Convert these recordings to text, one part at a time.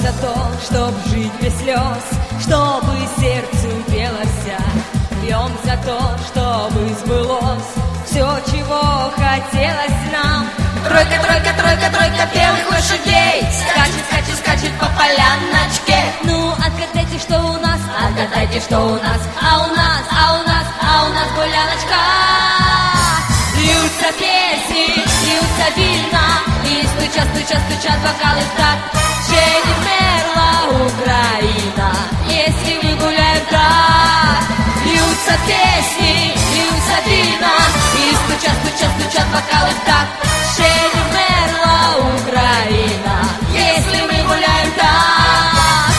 за то, чтоб жить без слез, чтобы сердцу пелось. Пьем за то, чтобы сбылось все, чего хотелось нам. Тройка, тройка, тройка, тройка белых лошадей скачет, скачет, скачет по поляночке. Ну, отгадайте, что у нас, отгадайте, что у нас, а у нас, а у нас, а у нас гуляночка. Льются песни, льются вина, и стучат, стучат, стучат бокалы в такт. Ще не вмерла Украина, если мы гуляем так. Льются песни, льются вина, и стучат, стучат, стучат бокалы в такт. Ще не вмерла Украина, если мы гуляем так.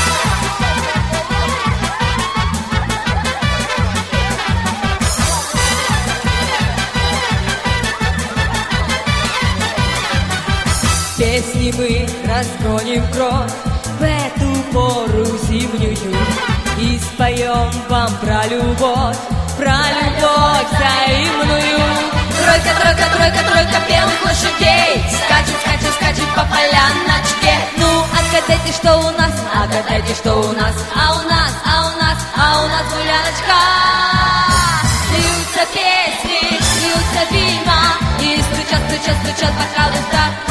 Песни мы разгоним кровь в эту пору зимнюю и споем вам про любовь взаимную. Тройка, тройка, тройка, тройка белых лошадей скачет, скачет, скачет по поляночке. Ну, отгадайте, что у нас, отгадайте, что у нас, а у нас, а у нас, а у нас гуляночка. Льются песни, льются вина, и стучат, стучат, стучат бокалы в такт.